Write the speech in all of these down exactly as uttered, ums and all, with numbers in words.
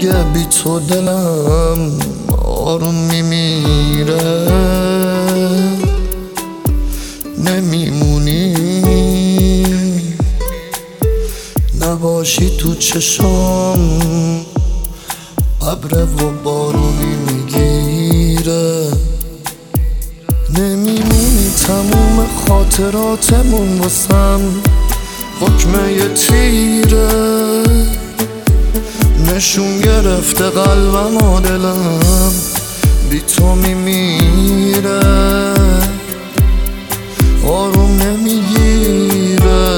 اگه بی تو دلم آروم میمیره، نمیمونی نباشی تو چشام، ابر و بارونی میگیره، نمیمونی تموم خاطراتمون واسم حکمه یه تیره، نشون گرفته قلبم و دلم بی تو میمیره، آروم نمیگیره،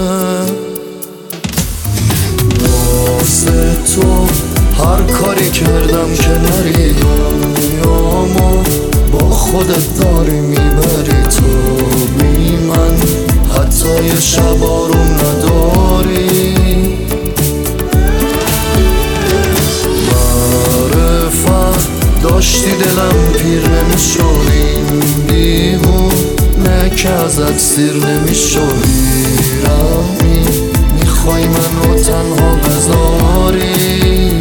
واسه تو هر کاری کردم که نری دنیامو با خودت داری میبری تو بی من، حتی یه شب آروم نداری، معرفت داشتی دلم پیر نمیشد این دیوونه که ازت سیر نمیشد، بیرمی میخوای منو تنها بذاری،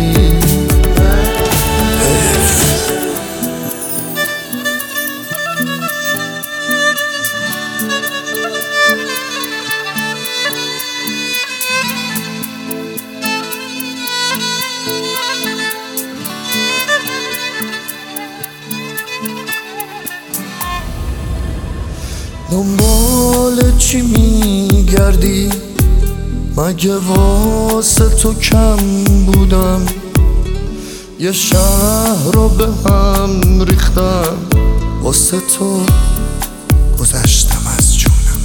دنبال چی میگردی؟ مگه واسه تو کم بودم؟ یه شهر رو به هم ریختم واسه تو، گذشتم از جونم،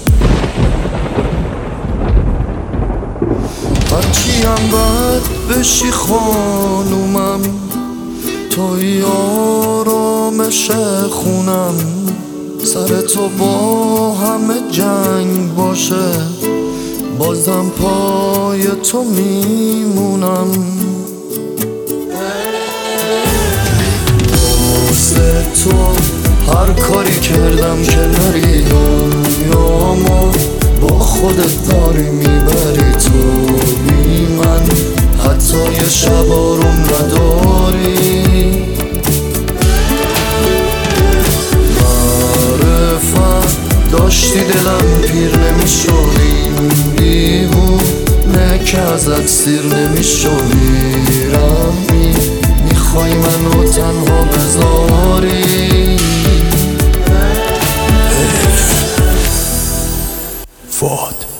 هرچی هم بد بشی خانومم، توی آرامش خونم، سر تو با همه جنگ باشه بازم پای تو میمونم، واسه تو هر کاری کردم که نری دنیامو با خودت داری میبری تو بی من، حتی یه شب آروم نداری، داشتی دلم پیر نمیشد این دیوونه که ازت سیر نمیشد، بیرمی میخوای منو تنها بذاری، فواد.